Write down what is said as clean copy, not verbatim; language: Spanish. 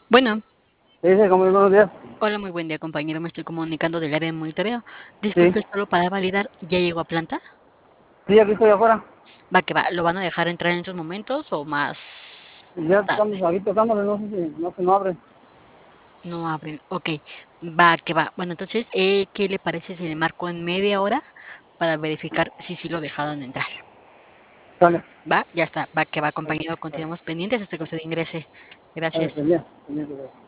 Bueno, ¿Qué dice, compañero? Buenos días. hola, muy buen día, compañero. Me estoy comunicando del área de monitoreo. Sí, Disculpe, solo para validar, ¿ya llegó a planta? sí, aquí estoy afuera. Va que va, ¿lo van a dejar entrar en estos momentos o más Ya tarde? estamos aquí tocándole, no sé si no abre. No abren. Ok, va que va. Bueno, entonces, ¿qué le parece si le marco en media hora para verificar si sí lo dejaron entrar? Sale, Va, ya está. Va que va, sale, compañero. sale, Continuamos pendientes hasta que usted ingrese. sale, Gracias. pendiente, pendiente.